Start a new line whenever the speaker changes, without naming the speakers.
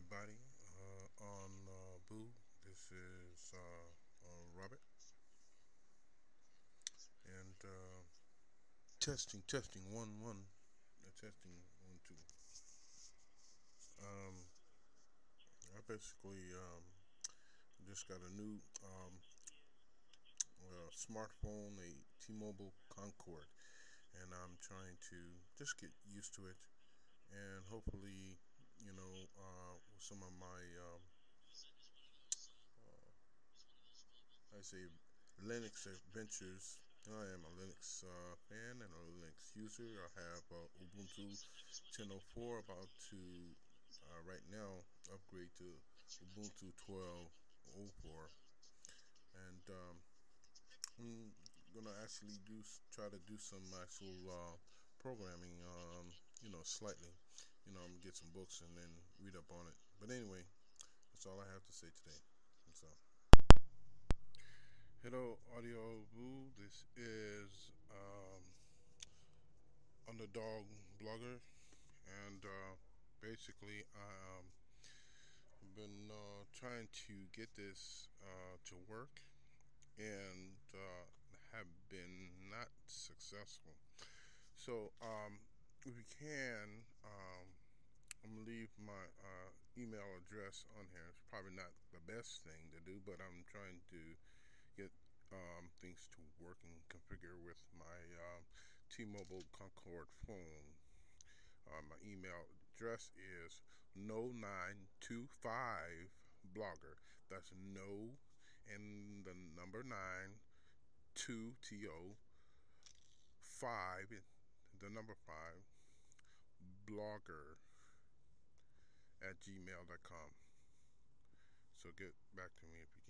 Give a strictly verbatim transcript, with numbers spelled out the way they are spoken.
everybody uh, on uh, Boo. This is uh, uh, Robert, and uh, testing, testing, one, one, uh, testing, one, two. Um, I basically um, just got a new um, uh, smartphone, a T-Mobile Concord, and I'm trying to just get used to it, and hopefully, you know, uh, with some of my um, I say Linux adventures. I am a Linux uh, fan and a Linux user. I have uh, Ubuntu ten oh four, about to uh, right now upgrade to Ubuntu twelve oh four, and um, I'm gonna actually do try to do some actual uh, programming. Um, you know, slightly. You know, I'm gonna get some books and then read up on it. But anyway, that's all I have to say today. So. Hello, Audio Boo. This is um, Underdog Blogger, and uh, basically, I um, been uh, trying to get this uh, to work, and uh, have been not successful. So, um, if you can, um, I'm gonna leave my uh, email address on here. It's probably not the best thing to do, but I'm trying to get um, things to work and configure with my uh, T-Mobile Concord phone. Uh, my email address is no nine two five blogger. That's no and the number nine two T O five the number five blogger at gmail dot com. So get back to me if you